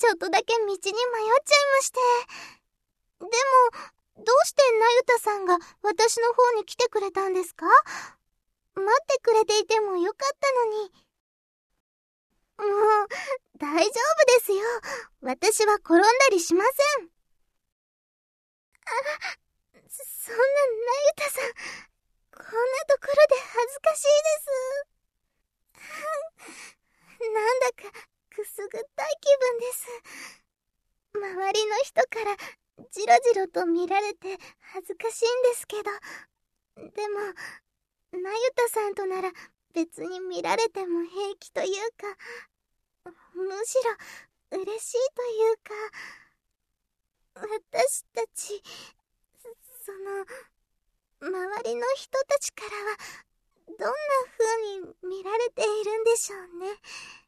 ちょっとだけ道に迷っちゃいまして。でも、どうしてなゆたさんが私の方に来てくれたんですか？待ってくれていてもよかったのに。もう、大丈夫ですよ。私は転んだりしません。そんななゆたさん、こんなところで恥ずかしいです。なんだかくすぐったい気分です。周りの人からじろじろと見られて恥ずかしいんですけど、でもなゆたさんとなら別に見られても平気というか、むしろ嬉しいというか、私たち、その周りの人たちからはどんな風に見られているんでしょうね。